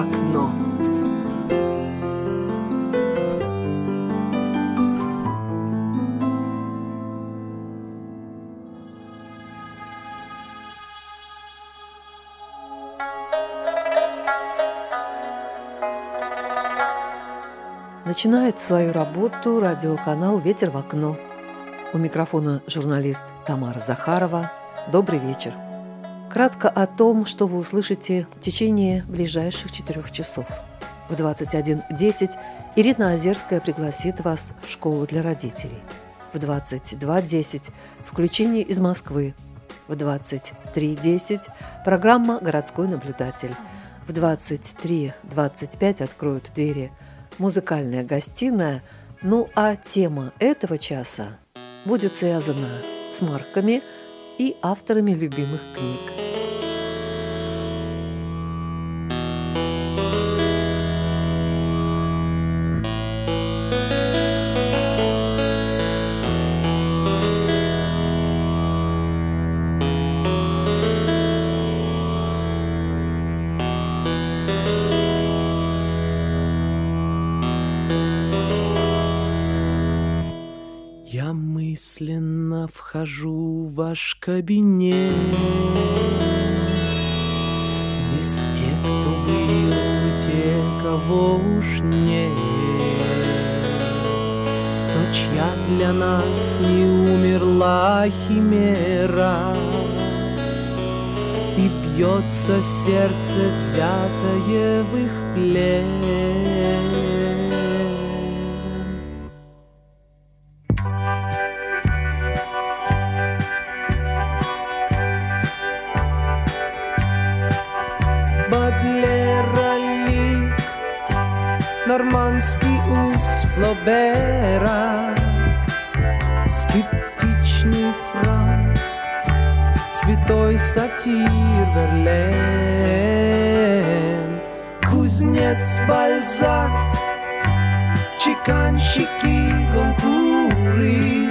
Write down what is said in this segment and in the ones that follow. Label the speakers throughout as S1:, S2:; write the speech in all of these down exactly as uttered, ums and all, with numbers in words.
S1: окно».
S2: Начинает свою работу радиоканал «Ветер в окно». У микрофона журналист Тамара Захарова. Добрый вечер. Кратко о том, что вы услышите в течение ближайших четырех часов. В двадцать один десять Ирина Озерская пригласит вас в школу для родителей. В двадцать два десять включение из Москвы. В двадцать три десять программа «Городской наблюдатель». В двадцать три двадцать пять откроют двери музыкальная гостиная. Ну а тема этого часа будет связана с марками и авторами любимых книг.
S3: Я мысленно вхожу в ваш кабинет. Здесь те, кто был, те, кого уж нет, но чья для нас не умерла химера, и бьется сердце, взятое в их плен. Нормандский ус Флобера, скептичный Франц, святой сатир Верлен, кузнец Бальзак, чеканщики Гонкуры,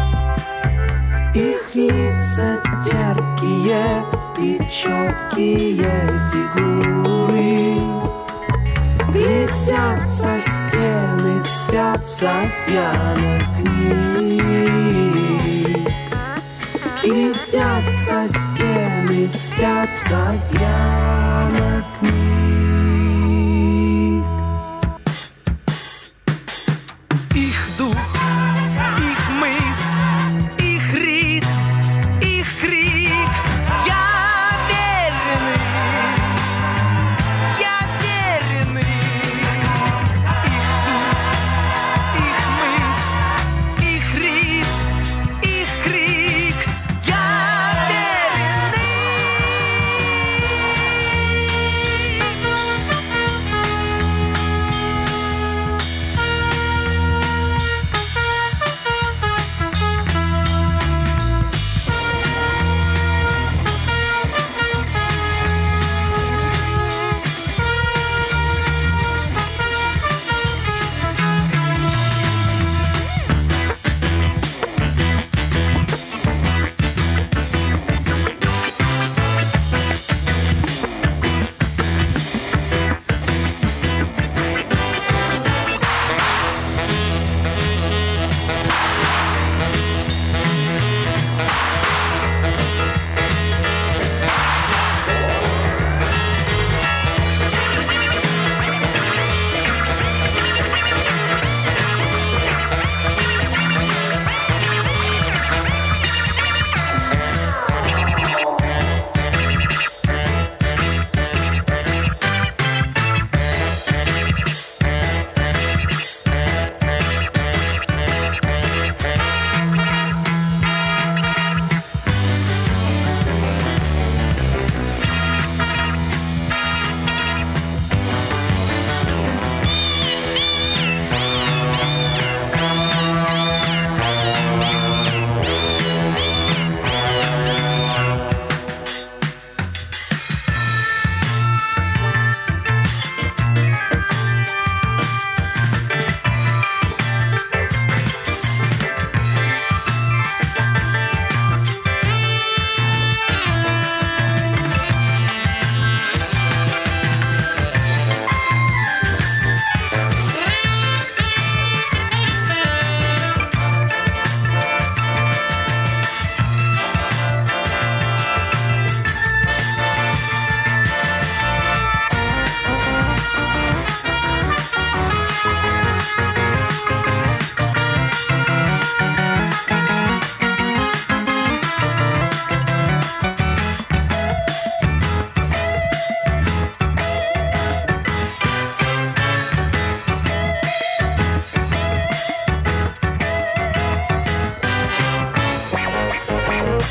S3: их лица терпкие и четкие фигуры. Блестят со стены, спят в софьянах книг. Блестят со стены, спят в софьянах книг. Их дух, их мысль, их ритм, их крик. Я верный, я верный.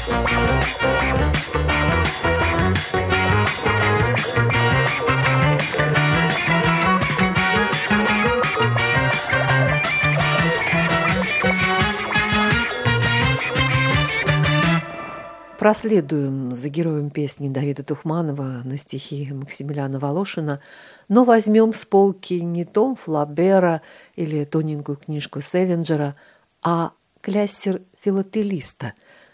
S2: Проследуем за героем песни Давида Тухманова на стихи Максимилиана Волошина, но возьмем с полки не том Флабера или тоненькую книжку Селлинджера, а кляссер филателиста,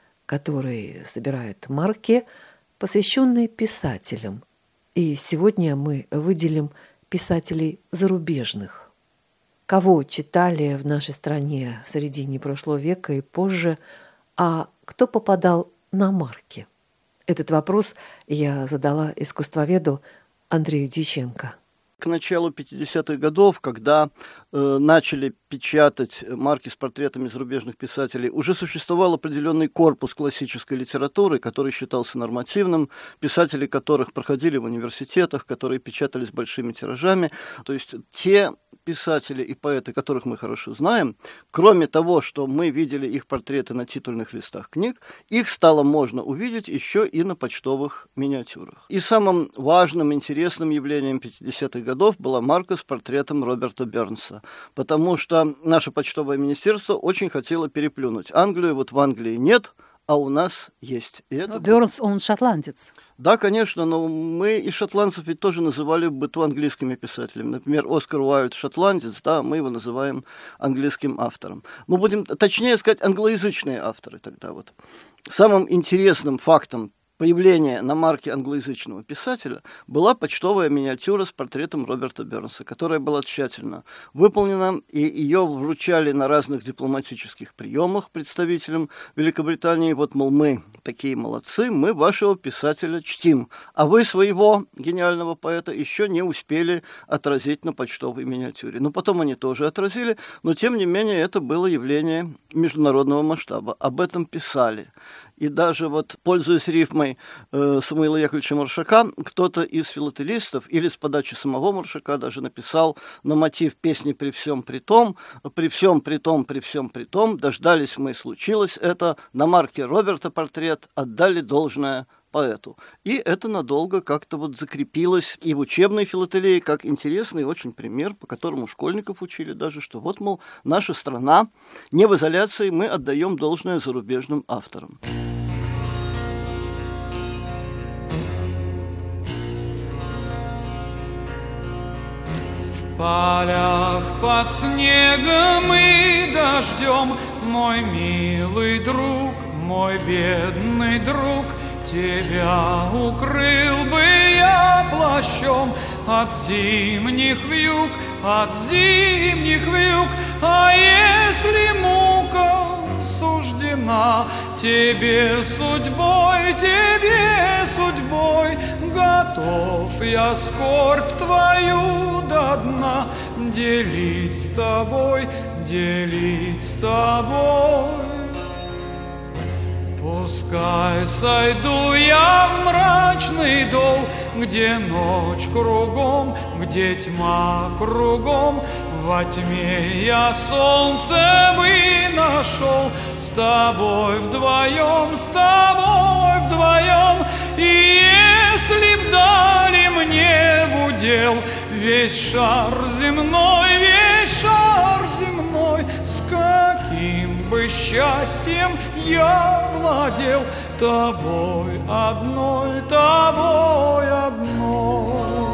S2: который собирает марки, посвященные писателям. И сегодня мы выделим писателей зарубежных. Кого читали в нашей стране в середине прошлого века и позже, а кто попадал на марки? Этот вопрос я задала искусствоведу Андрею Дьяченко.
S1: К началу пятидесятых годов, когда э, начали печатать марки с портретами зарубежных писателей, уже существовал определенный корпус классической литературы, который считался нормативным, писатели которых проходили в университетах, которые печатались большими тиражами. То есть те писатели и поэты, которых мы хорошо знаем, кроме того, что мы видели их портреты на титульных листах книг, их стало можно увидеть еще и на почтовых миниатюрах. И самым важным, интересным явлением пятидесятых годов была марка с портретом Роберта Бернса, потому что наше почтовое министерство очень хотело переплюнуть Англию. Вот в Англии нет, а у нас есть. И это...
S4: Бернс, он шотландец.
S1: Да, конечно, но мы и шотландцев ведь тоже называли в быту английскими писателями. Например, Оскар Уайльд шотландец, да, мы его называем английским автором. Мы будем, точнее сказать, англоязычные авторы тогда вот. Самым интересным фактом появления на марке англоязычного писателя была почтовая миниатюра с портретом Роберта Бернса, которая была тщательно выполнена, и ее вручали на разных дипломатических приемах представителям Великобритании. Вот, мол, мы такие молодцы, мы вашего писателя чтим, а вы своего гениального поэта еще не успели отразить на почтовой миниатюре. Но потом они тоже отразили, но тем не менее это было явление международного масштаба. Об этом писали. И даже вот, пользуясь рифмой э, Самуила Яковлевича Маршака, кто-то из филателистов или с подачи самого Маршака даже написал на мотив песни «При всем при том», «При всем при том, при всем при том, дождались мы, случилось это, на марке Роберта портрет, отдали должное поэту». И это надолго как-то вот закрепилось и в учебной филателии как интересный очень пример, по которому школьников учили даже, что вот, мол, наша страна не в изоляции, мы отдаем должное зарубежным авторам.
S5: В полях под снегом и дождем, мой милый друг, мой бедный друг, тебя укрыл бы я плащом от зимних вьюг, от зимних вьюг. А если мука суждена тебе судьбой, тебе судьбой, готов я скорбь твою до дна делить с тобой, делить с тобой. Пускай сойду я в мрачный дол, где ночь кругом, где тьма кругом, во тьме я солнце бы нашел, с тобой вдвоем, с тобой вдвоем. И если б дали мне в удел весь шар земной, весь шар земной, с каким бы счастьем я владел тобой одной, тобой одной.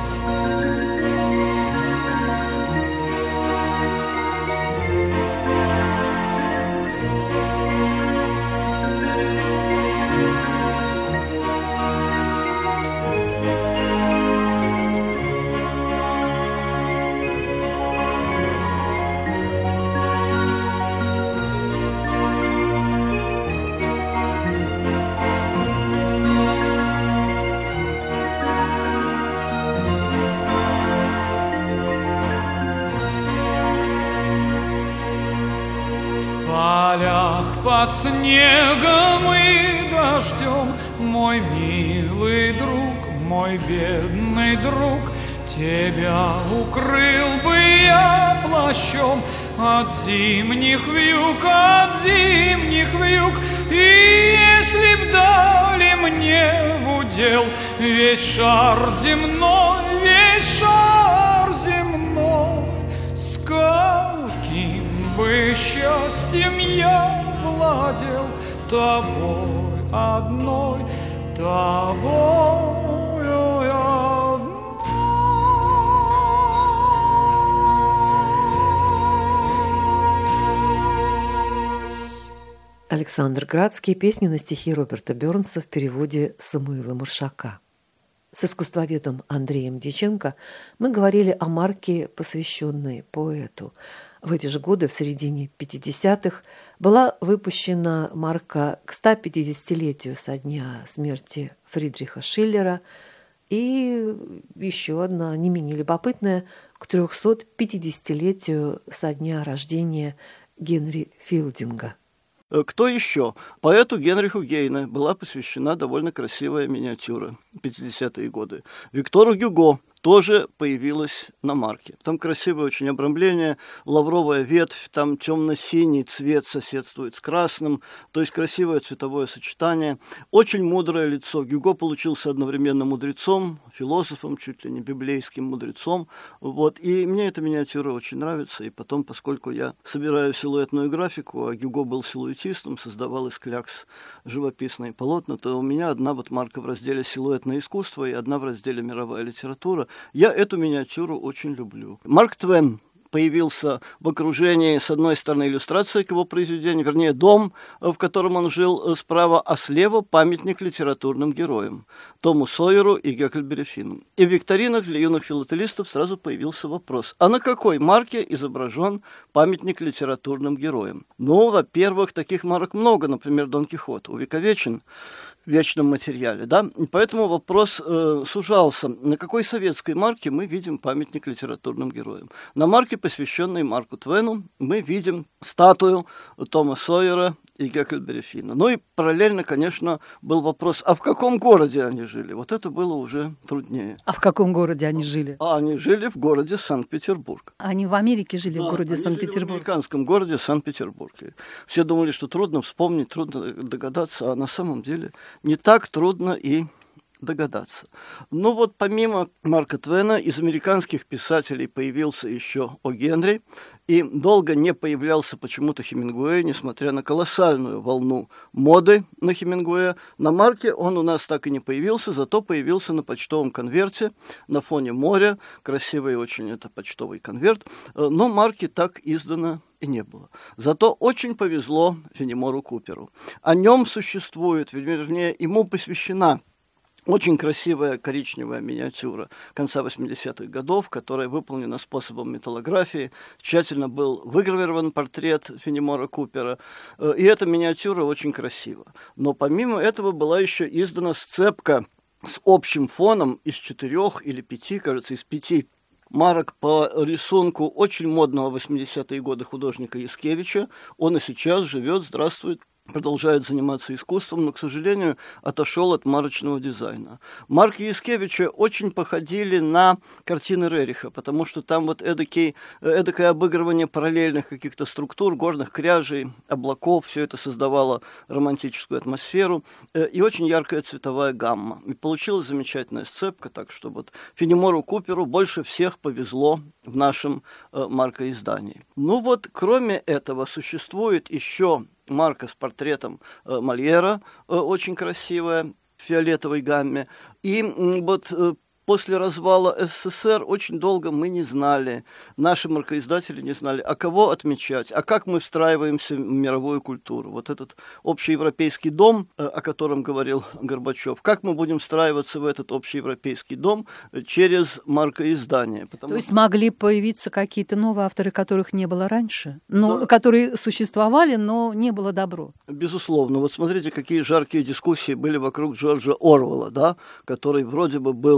S5: Под снегом и дождем, мой милый друг, мой бедный друг, тебя укрыл бы я плащом от зимних вьюг, от зимних вьюг. И если б дали мне в удел весь шар земной, весь шар земной, с каким бы счастьем я владел тобой одной, тобой одной.
S2: Александр Градский. Песни на стихи Роберта Бёрнса в переводе Самуила Маршака. С искусствоведом Андреем Дьяченко мы говорили о марке, посвященной поэту. В эти же годы, в середине пятидесятых, была выпущена марка к ста пятидесятилетию со дня смерти Фридриха Шиллера и еще одна, не менее любопытная, к трехсотпятидесятилетию со дня рождения Генри Филдинга.
S1: Кто еще? Поэту Генриху Гейне была посвящена довольно красивая миниатюра пятидесятые годы. Виктору Гюго тоже появилась на марке. Там красивое очень обрамление, лавровая ветвь, там темно-синий цвет соседствует с красным, то есть красивое цветовое сочетание. Очень мудрое лицо. Гюго получился одновременно мудрецом, философом, чуть ли не библейским мудрецом. Вот. И мне эта миниатюра очень нравится. И потом, поскольку я собираю силуэтную графику, а Гюго был силуэтистом, создавал из клякс живописные полотна, то у меня одна вот марка в разделе «Силуэтное искусство» и одна в разделе «Мировая литература». Я эту миниатюру очень люблю. Марк Твен появился в окружении, с одной стороны, иллюстрации к его произведению, вернее, дом, в котором он жил, справа, а слева памятник литературным героям Тому Сойеру и Гекльберри Финну. И в викторинах для юных филателистов сразу появился вопрос: а на какой марке изображен памятник литературным героям? Ну, во-первых, таких марок много, например, Дон Кихот увековечен в вечном материале, да, и поэтому вопрос э, сужался. На какой советской марке мы видим памятник литературным героям? На марке, посвященной Марку Твену, мы видим статую Тома Сойера и Гекльберри Финна. Ну и параллельно, конечно, был вопрос, а в каком городе они жили? Вот это было уже труднее.
S4: А в каком городе они жили?
S1: А они жили в городе Санкт-Петербург.
S4: Они в Америке жили,
S1: да,
S4: в городе
S1: они
S4: Санкт-Петербург?
S1: Жили в американском городе Санкт-Петербург. Все думали, что трудно вспомнить, трудно догадаться, а на самом деле не так трудно и догадаться. Ну вот помимо Марка Твена из американских писателей появился еще О. Генри, и долго не появлялся почему-то Хемингуэй, несмотря на колоссальную волну моды на Хемингуэя. На марке он у нас так и не появился, зато появился на почтовом конверте на фоне моря. Красивый очень это почтовый конверт, но марки так издано и не было. Зато очень повезло Фенемору Куперу. О нем существует, вернее, ему посвящена очень красивая коричневая миниатюра конца восьмидесятых годов, которая выполнена способом металлографии. Тщательно был выгравирован портрет Фенемора Купера. И эта миниатюра очень красива. Но помимо этого была еще издана сцепка с общим фоном из четырех или пяти, кажется, из пяти марок по рисунку очень модного восьмидесятые годы художника Яскевича. Он и сейчас живет, здравствует, продолжает заниматься искусством, но, к сожалению, отошел от марочного дизайна. Марки Яскевича очень походили на картины Рериха, потому что там вот эдакий, эдакое обыгрывание параллельных каких-то структур, горных кряжей, облаков, все это создавало романтическую атмосферу и очень яркая цветовая гамма. И получилась замечательная сцепка, так что вот Фенемору Куперу больше всех повезло в нашем маркоиздании. Ну вот, кроме этого, существует еще марка с портретом э, Мольера, э, очень красивая, в фиолетовой гамме. И э, вот э, после развала СССР очень долго мы не знали, наши маркоиздатели не знали, а кого отмечать, а как мы встраиваемся в мировую культуру. Вот этот общеевропейский дом, э, о котором говорил Горбачев, как мы будем встраиваться в этот общеевропейский дом через маркоиздание.
S4: То есть могли появиться какие-то новые авторы, которых не было раньше, но,
S1: да,
S4: которые существовали, но не было добро.
S1: Безусловно. Вот смотрите, какие жаркие дискуссии были вокруг Джорджа Оруэлла, да, который вроде бы был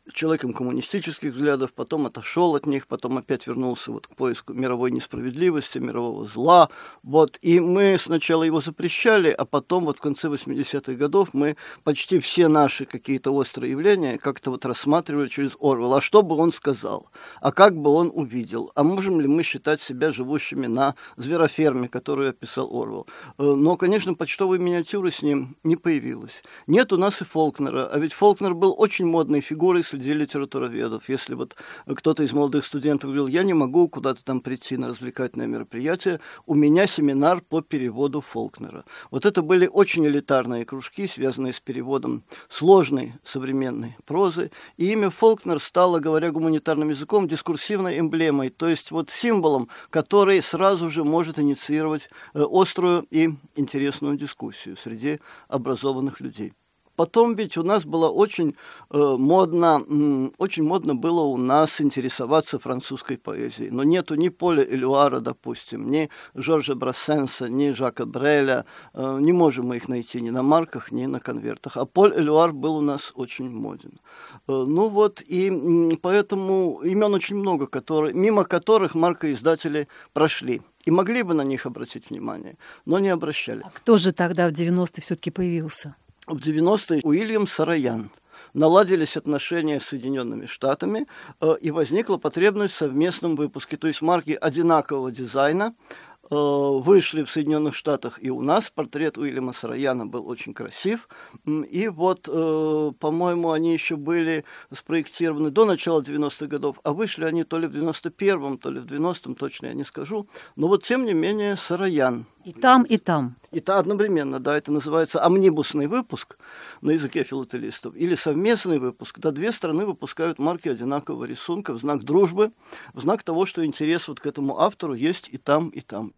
S1: человеком коммунистических взглядов, потом отошел от них, потом опять вернулся вот к поиску мировой несправедливости, мирового зла. Вот. И мы сначала его запрещали, а потом вот в конце восьмидесятых годов мы почти все наши какие-то острые явления как-то вот рассматривали через Орвелла. А что бы он сказал? А как бы он увидел? А можем ли мы считать себя живущими на звероферме, которую описал Орвелл? Но, конечно, почтовой миниатюры с ним не появилось. Нет у нас и Фолкнера, а ведь Фолкнер был очень модной фигурой среди литературоведов. Если вот кто-то из молодых студентов говорил, я не могу куда-то там прийти на развлекательное мероприятие, у меня семинар по переводу Фолкнера. Вот это были очень элитарные кружки, связанные с переводом сложной современной прозы, и имя Фолкнер стало, говоря гуманитарным языком, дискурсивной эмблемой, то есть вот символом, который сразу же может инициировать э, острую и интересную дискуссию среди образованных людей. Потом ведь у нас было очень э, модно, м, очень модно было у нас интересоваться французской поэзией. Но нету ни Поля Элюара, допустим, ни Жоржа Брассенса, ни Жака Бреля. Э, не можем мы их найти ни на марках, ни на конвертах. А Поль Элюар был у нас очень моден. Э, ну вот, и м, поэтому имен очень много, которые, мимо которых маркоиздатели прошли. И могли бы на них обратить внимание, но не обращали.
S4: А кто же тогда в девяностые все-таки появился?
S1: В девяностые Уильям Сароян. Наладились отношения с Соединенными Штатами, э, и возникла потребность в совместном выпуске, то есть марки одинакового дизайна э, вышли в Соединенных Штатах и у нас. Портрет Уильяма Сарояна был очень красив, и вот, э, по-моему, они еще были спроектированы до начала девяностых годов, а вышли они то ли в девяносто первом, то ли в девяностом, точно я не скажу, но вот, тем не менее, Сароян.
S4: И там, и там.
S1: И то одновременно, да, это называется омнибусный выпуск на языке филателистов или совместный выпуск, когда две страны выпускают марки одинакового рисунка в знак дружбы, в знак того, что интерес вот к этому автору есть и там, и там.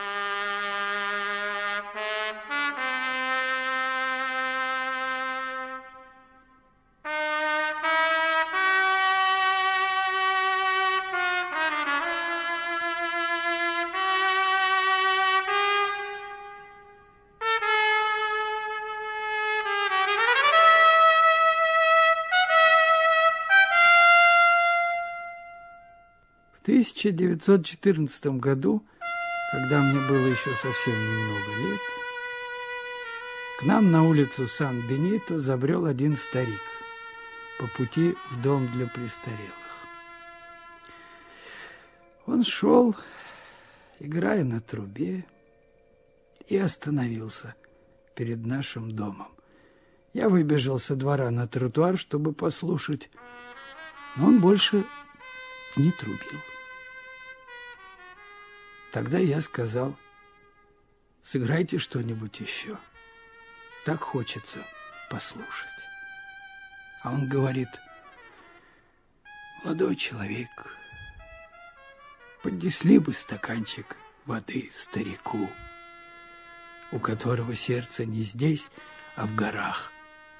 S6: В тысяча девятьсот четырнадцатом году, когда мне было еще совсем немного лет, к нам на улицу Сан-Бенито забрел один старик по пути в дом для престарелых. Он шел, играя на трубе, и остановился перед нашим домом. Я выбежал со двора на тротуар, чтобы послушать, но он больше не трубил. Тогда я сказал, сыграйте что-нибудь еще. Так хочется послушать. А он говорит, молодой человек, поднесли бы стаканчик воды старику, у которого сердце не здесь, а в горах.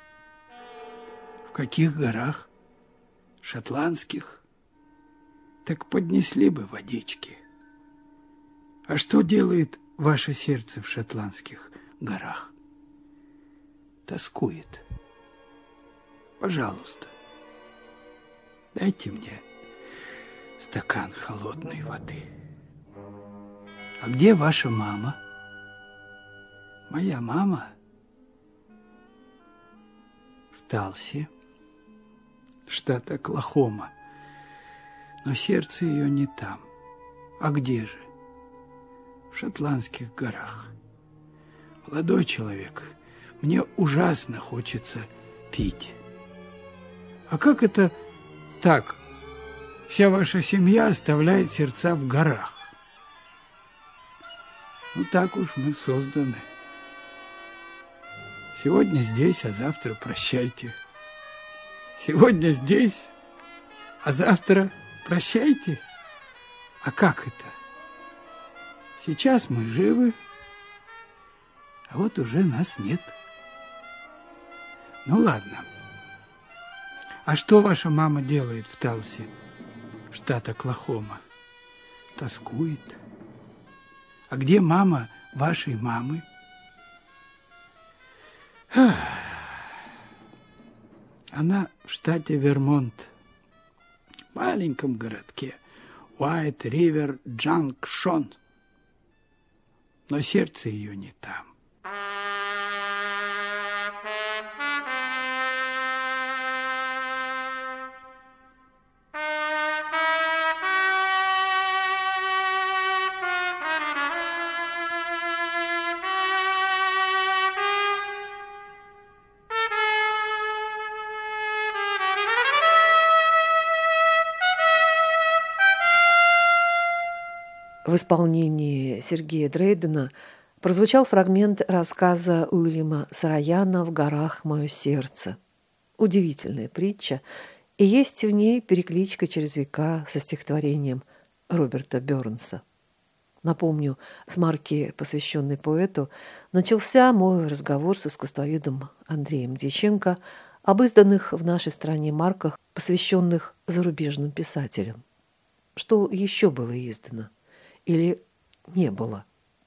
S6: В каких горах? Шотландских. Так поднесли бы водички. А что делает ваше сердце в шотландских горах? Тоскует. Пожалуйста, дайте мне стакан холодной воды. А где ваша мама? Моя мама в Талсе, штат Оклахома. Но сердце ее не там. А где же? В шотландских горах. Молодой человек, мне ужасно хочется пить. А как это так? Вся ваша семья оставляет сердца в горах. Ну, так уж мы созданы. Сегодня здесь, а завтра прощайте. Сегодня здесь, а завтра прощайте. А как это? Сейчас мы живы, а вот уже нас нет. Ну, ладно. А что ваша мама делает в Талсе, штат Оклахома? Тоскует. А где мама вашей мамы? А Она в штате Вермонт, в маленьком городке Уайт-Ривер-Джанкшон. Но сердце ее не там.
S2: В исполнении Сергея Дрейдена прозвучал фрагмент рассказа Уильяма Сараяна «В горах мое сердце». Удивительная притча, и есть в ней перекличка через века со стихотворением Роберта Бёрнса. Напомню, с марки, посвященной поэту, начался мой разговор с искусствоведом Андреем Дьяченко об изданных в нашей стране марках, посвященных зарубежным писателям. Что еще было издано? Или не было?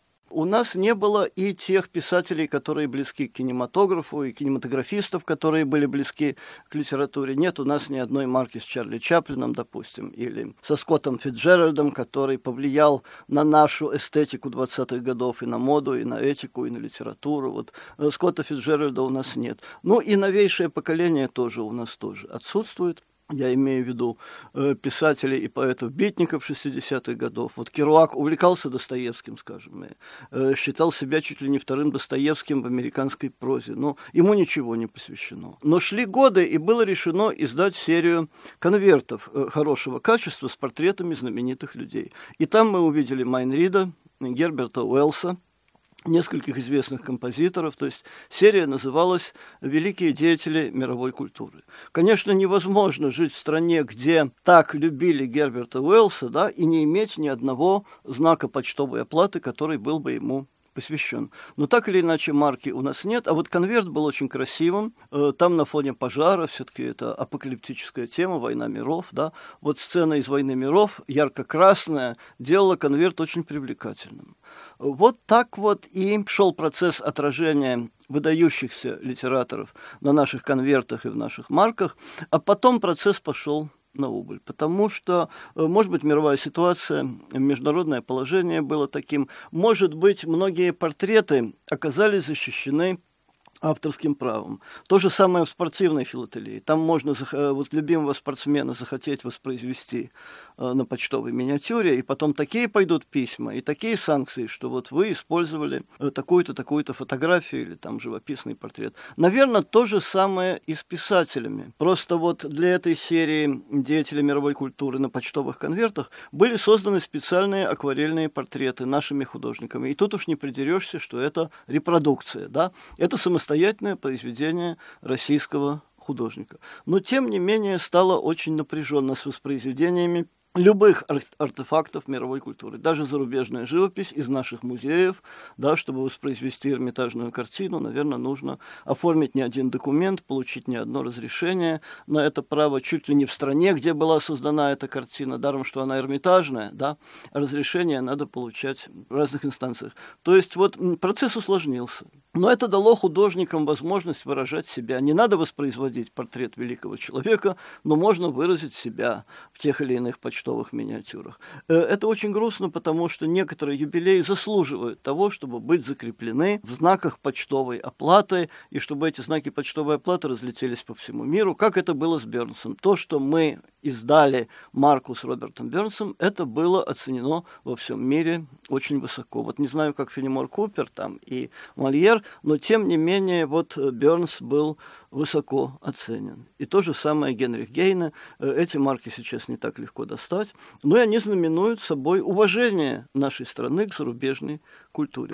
S1: У нас не было и тех писателей, которые близки к кинематографу, и кинематографистов, которые были близки к литературе. Нет у нас ни одной марки с Чарли Чаплином, допустим, или со Скоттом Фицджеральдом, который повлиял на нашу эстетику двадцатых годов, и на моду, и на этику, и на литературу. Вот Скотта Фицджеральда у нас нет. Ну и новейшее поколение тоже у нас тоже отсутствует. Я имею в виду э, писателей и поэтов-битников шестидесятых годов. Вот Керуак увлекался Достоевским, скажем, и, э, считал себя чуть ли не вторым Достоевским в американской прозе. Но ему ничего не посвящено. Но шли годы, и было решено издать серию конвертов э, хорошего качества с портретами знаменитых людей. И там мы увидели Майн Рида, Герберта Уэллса, нескольких известных композиторов, то есть серия называлась «Великие деятели мировой культуры». Конечно, невозможно жить в стране, где так любили Герберта Уэллса, да, и не иметь ни одного знака почтовой оплаты, который был бы ему посвящен. Но так или иначе марки у нас нет, а вот конверт был очень красивым, там на фоне пожара, все-таки это апокалиптическая тема, война миров, да, вот сцена из «Войны миров», ярко-красная, делала конверт очень привлекательным. Вот так вот и шел процесс отражения выдающихся литераторов на наших конвертах и в наших марках, а потом процесс пошел на убыль, потому что, может быть, мировая ситуация, международное положение было таким, может быть, многие портреты оказались защищены авторским правом. То же самое в спортивной филателии. Там можно вот любимого спортсмена захотеть воспроизвести э, на почтовой миниатюре, и потом такие пойдут письма, и такие санкции, что вот вы использовали э, такую-то, такую-то фотографию или там живописный портрет. Наверное, то же самое и с писателями. Просто вот для этой серии деятелей мировой культуры на почтовых конвертах были созданы специальные акварельные портреты нашими художниками. И тут уж не придерешься, что это репродукция, да? Это самостоятельно самостоятельное произведение российского художника. Но, тем не менее, стало очень напряженно с воспроизведениями любых ар- артефактов мировой культуры, даже зарубежная живопись из наших музеев, да, чтобы воспроизвести Эрмитажную картину, наверное, нужно оформить не один документ, получить не одно разрешение на это право, чуть ли не в стране, где была создана эта картина, даром, что она Эрмитажная, да, разрешение надо получать в разных инстанциях. То есть вот процесс усложнился. Но это дало художникам возможность выражать себя. Не надо воспроизводить портрет великого человека, но можно выразить себя в тех или иных почтовых почтовых миниатюрах. Это очень грустно, потому что некоторые юбилеи заслуживают того, чтобы быть закреплены в знаках почтовой оплаты, и чтобы эти знаки почтовой оплаты разлетелись по всему миру, как это было с Бёрнсом. То, что мы издали марку с Робертом Бёрнсом, это было оценено во всем мире очень высоко. Вот не знаю, как Фенемор Купер там и Мольер, но тем не менее вот Бёрнс был высоко оценен. И то же самое Генрих Гейне. Эти марки сейчас не так легко достать, но и они знаменуют собой уважение нашей страны к зарубежной культуре.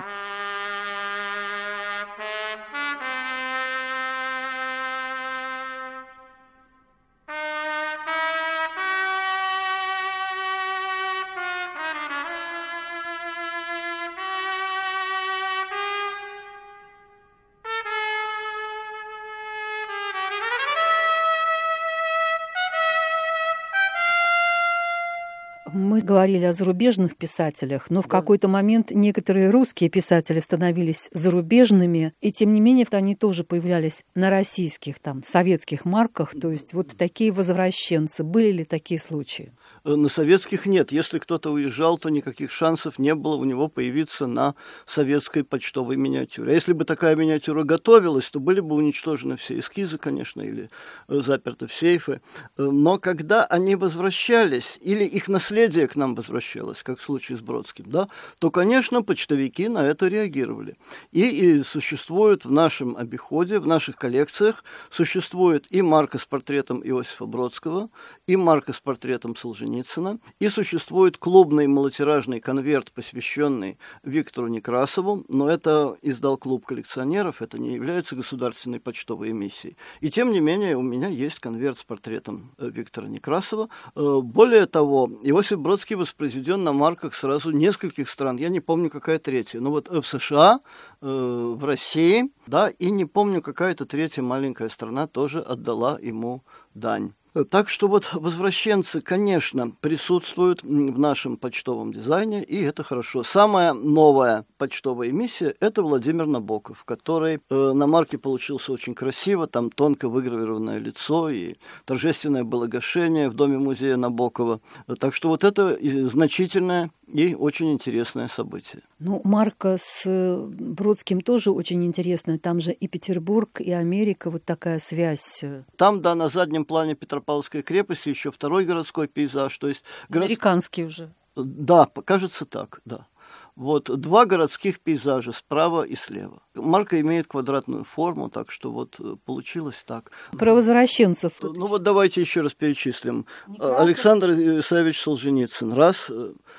S4: Мы говорили о зарубежных писателях, но в какой-то момент некоторые русские писатели становились зарубежными, и тем не менее они тоже появлялись на российских, там, советских марках, то есть вот такие возвращенцы. Были ли такие случаи?
S1: На советских нет. Если кто-то уезжал, то никаких шансов не было у него появиться на советской почтовой миниатюре. А если бы такая миниатюра готовилась, то были бы уничтожены все эскизы, конечно, или заперты в сейфы. Но когда они возвращались, или их наследие к нам возвращалось, как в случае с Бродским, да, то, конечно, почтовики на это реагировали. И, и существует в нашем обиходе, в наших коллекциях, существует и марка с портретом Иосифа Бродского, и марка с портретом Солженицына, и существует клубный малотиражный конверт, посвященный Виктору Некрасову, но это издал клуб коллекционеров, это не является государственной почтовой эмиссией. И тем не менее у меня есть конверт с портретом Виктора Некрасова. Более того, Иосиф Бродский воспроизведен на марках сразу нескольких стран. Я не помню, какая третья. Ну вот в США, э, в России, да, и не помню, какая-то третья маленькая страна тоже отдала ему дань. Так что вот возвращенцы, конечно, присутствуют в нашем почтовом дизайне, и это хорошо. Самая новая почтовая эмиссия – это Владимир Набоков, который э, на марке получился очень красиво, там тонко выгравированное лицо и торжественное благошение в доме музея Набокова. Так что вот это значительное и очень интересное событие.
S4: Ну, марка с Бродским тоже очень интересная. Там же и Петербург, и Америка, вот такая связь.
S1: Там, да, на заднем плане Петропавловской крепости еще второй городской пейзаж. То есть город...
S4: Американский уже.
S1: Да, кажется так, да. Вот два городских пейзажа справа и слева. Марка имеет квадратную форму, так что вот получилось так.
S4: Про возвращенцев.
S1: Ну вот давайте еще раз перечислим. Некрасов. Александр Исаевич Солженицын – раз.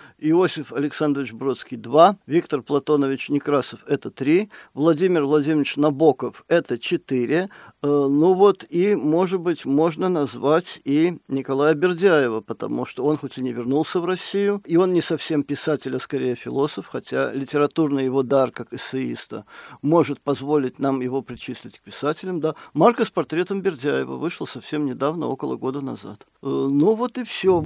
S1: Иосиф Александрович Бродский – два. Виктор Платонович Некрасов – это три. Владимир Владимирович Набоков – это четыре. Ну вот и, может быть, можно назвать и Николая Бердяева, потому что он хоть и не вернулся в Россию, и он не совсем писатель, а скорее философ, хотя литературный его дар как эссеиста может позволить нам его причислить к писателям. Да. Марка с портретом Бердяева вышел совсем недавно, около года назад. Ну вот и все.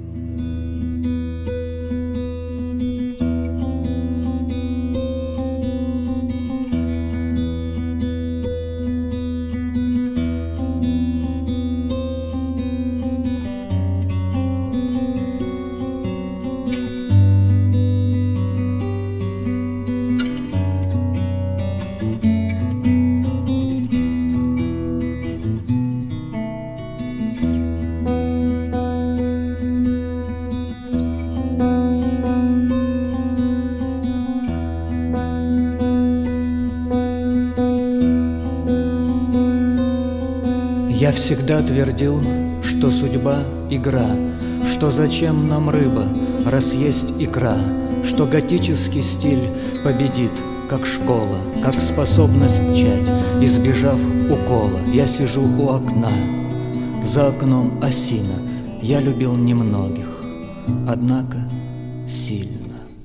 S3: Я всегда твердил, что судьба — игра, что зачем нам рыба, раз есть икра, что готический стиль победит, как школа, как способность чать, избежав укола. Я сижу у окна, за окном осина, я любил немногих, однако сильно.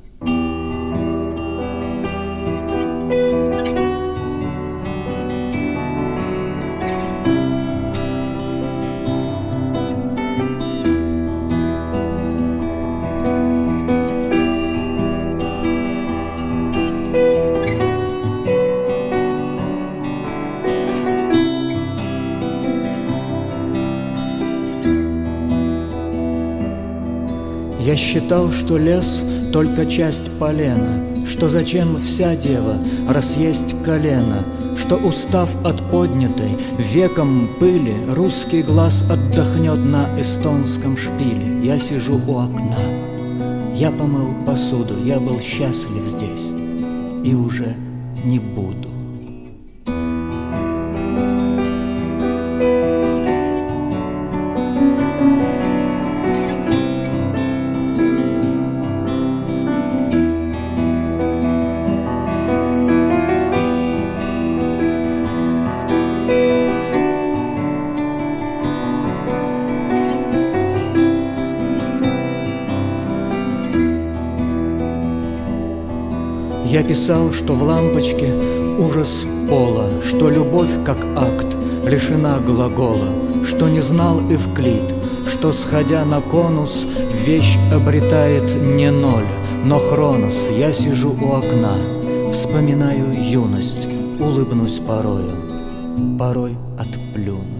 S3: Я считал, что лес — только часть полена, что зачем вся дева, раз есть колено, что, устав от поднятой веком пыли, русский глаз отдохнет на эстонском шпиле. Я сижу у окна, я помыл посуду, я был счастлив здесь и уже не буду. Я писал, что в лампочке ужас пола, что любовь как акт лишена глагола, что не знал Эвклид, что, сходя на конус, Вещь обретает не ноль, но хронос. Я сижу у окна, вспоминаю юность, улыбнусь порою, порой отплюнусь.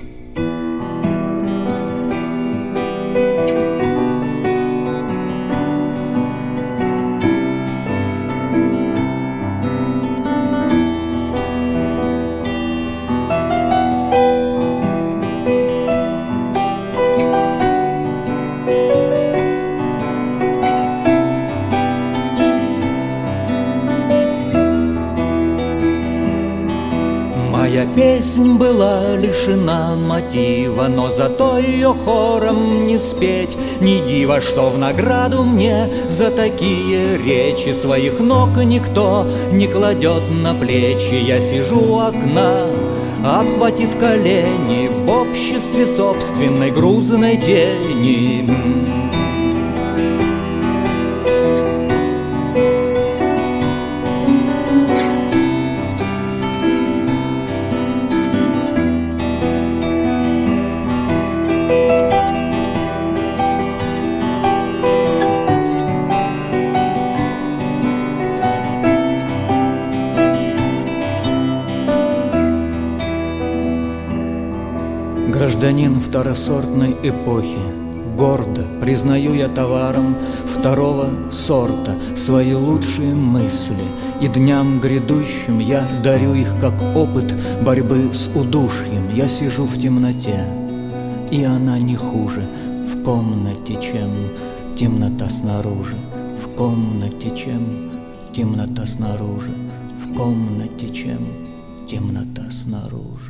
S3: Моя песнь была лишена мотива, но зато ее хором не спеть. Не диво, что в награду мне за такие речи своих ног никто не кладет на плечи. Я сижу у окна, обхватив колени, в обществе собственной грузной тени. Гражданин второсортной эпохи, гордо признаю я товаром второго сорта свои лучшие мысли, и дням грядущим я дарю их как опыт борьбы с удушьем. Я сижу в темноте, и она не хуже в комнате, чем темнота снаружи, в комнате, чем темнота снаружи, в комнате, чем темнота снаружи.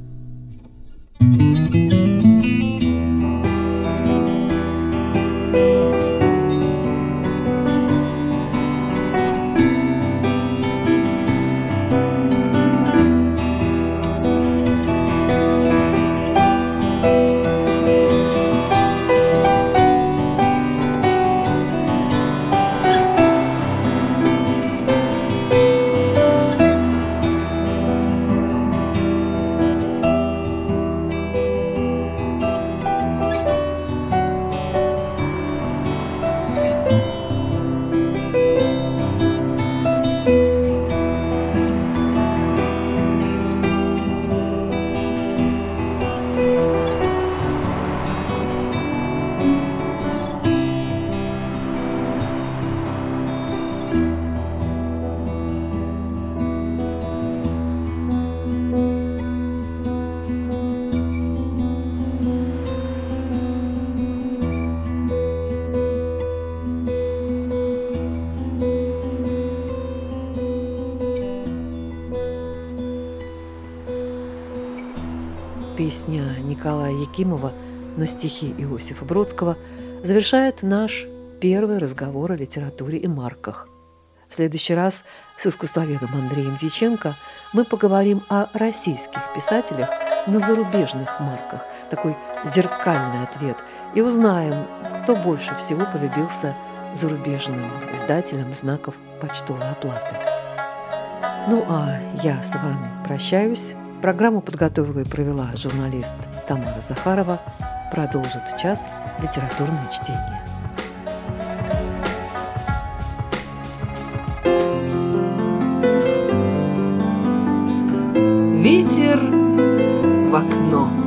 S2: Песня Николая Якимова на стихи Иосифа Бродского завершает наш первый разговор о литературе и марках. В следующий раз с искусствоведом Андреем Дьяченко мы поговорим о российских писателях на зарубежных марках, такой зеркальный ответ, и узнаем, кто больше всего полюбился зарубежным издателям знаков почтовой оплаты. Ну а я с вами прощаюсь. Программу подготовила и провела журналист Тамара Захарова. Продолжит час литературное чтение.
S7: Ветер в окно.